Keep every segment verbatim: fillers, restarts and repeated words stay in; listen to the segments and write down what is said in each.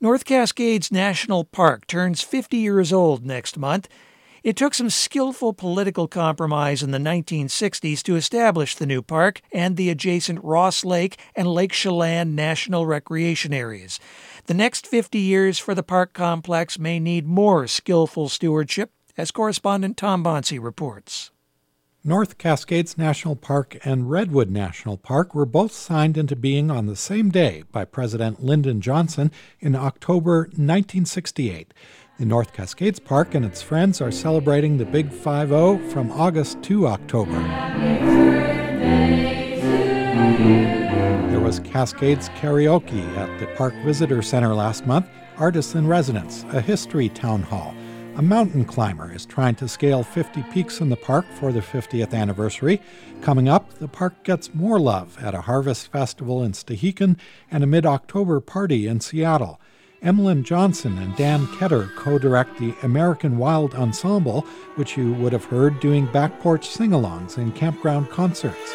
North Cascades National Park turns fifty years old next month. It took some skillful political compromise in the nineteen sixties to establish the new park and the adjacent Ross Lake and Lake Chelan National Recreation Areas. The next fifty years for the park complex may need more skillful stewardship, as correspondent Tom Bonsi reports. North Cascades National Park and Redwood National Park were both signed into being on the same day by President Lyndon Johnson in October nineteen sixty-eight. The North Cascades Park and its friends are celebrating the Big five oh from August to October. There was Cascades Karaoke at the Park Visitor Center last month, Artists in Residence, a history town hall. A mountain climber is trying to scale fifty peaks in the park for the fiftieth anniversary. Coming up, the park gets more love at a harvest festival in Stehekin and a mid-October party in Seattle. Emlyn Johnson and Dan Ketter co-direct the American Wild Ensemble, which you would have heard doing back porch sing-alongs and campground concerts.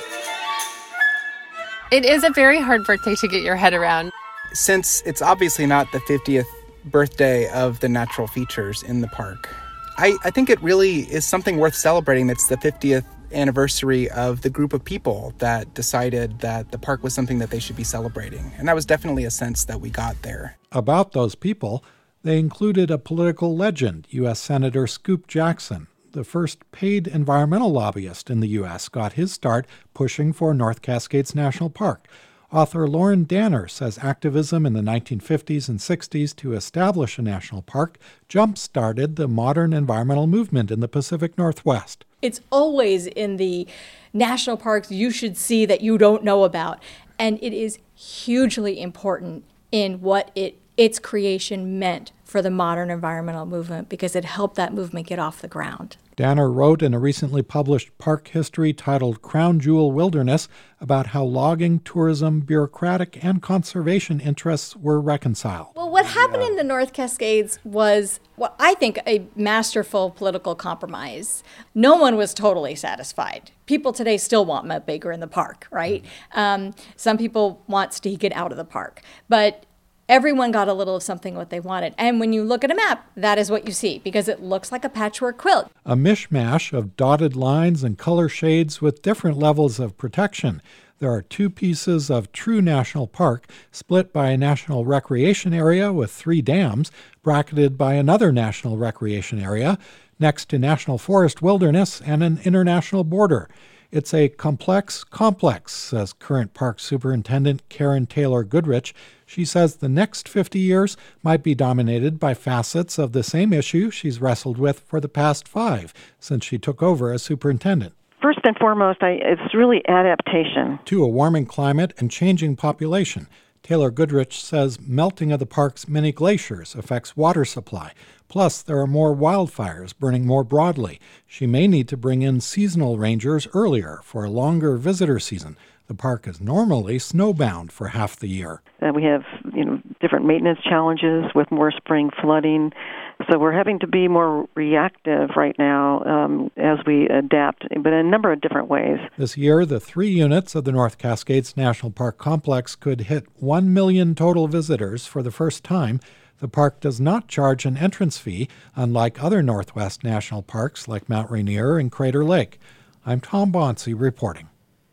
It is a very hard birthday to get your head around. Since it's obviously not the fiftieth birthday of the natural features in the park, I, I think it really is something worth celebrating. That's the fiftieth anniversary of the group of people that decided that the park was something that they should be celebrating. And that was definitely a sense that we got there. About those people, they included a political legend, U S Senator Scoop Jackson. The first paid environmental lobbyist in the U S got his start pushing for North Cascades National Park. Author Lauren Danner says activism in the nineteen fifties and sixties to establish a national park jump-started the modern environmental movement in the Pacific Northwest. It's always in the national parks you should see that you don't know about. And it is hugely important in what it its creation meant for the modern environmental movement because it helped that movement get off the ground. Danner wrote in a recently published park history titled Crown Jewel Wilderness about how logging, tourism, bureaucratic, and conservation interests were reconciled. Well, what happened in the North Cascades was, well, I think, a masterful political compromise. No one was totally satisfied. People today still want Mount Baker in the park, right? Um, some people want Stehekin out of the park. But everyone got a little of something what they wanted. And when you look at a map, that is what you see, because it looks like a patchwork quilt. A mishmash of dotted lines and color shades with different levels of protection. There are two pieces of true national park, split by a national recreation area with three dams, bracketed by another national recreation area, next to national forest wilderness and an international border. It's a complex complex, says current park superintendent Karen Taylor Goodrich. She says the next fifty years might be dominated by facets of the same issue she's wrestled with for the past five since she took over as superintendent. First and foremost, I, it's really adaptation to a warming climate and changing population. Taylor Goodrich says melting of the park's many glaciers affects water supply. Plus, there are more wildfires burning more broadly. She may need to bring in seasonal rangers earlier for a longer visitor season. The park is normally snowbound for half the year. Uh, we have, you know, different maintenance challenges with more spring flooding. So we're having to be more reactive right now um, as we adapt, but in a number of different ways. This year, the three units of the North Cascades National Park complex could hit one million total visitors for the first time. The park does not charge an entrance fee, unlike other Northwest national parks like Mount Rainier and Crater Lake. I'm Tom Bonsi reporting.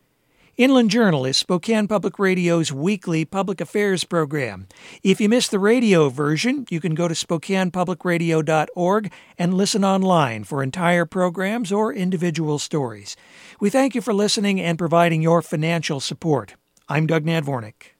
Inland Journal is Spokane Public Radio's weekly public affairs program. If you missed the radio version, you can go to spokane public radio dot org and listen online for entire programs or individual stories. We thank you for listening and providing your financial support. I'm Doug Nadvornik.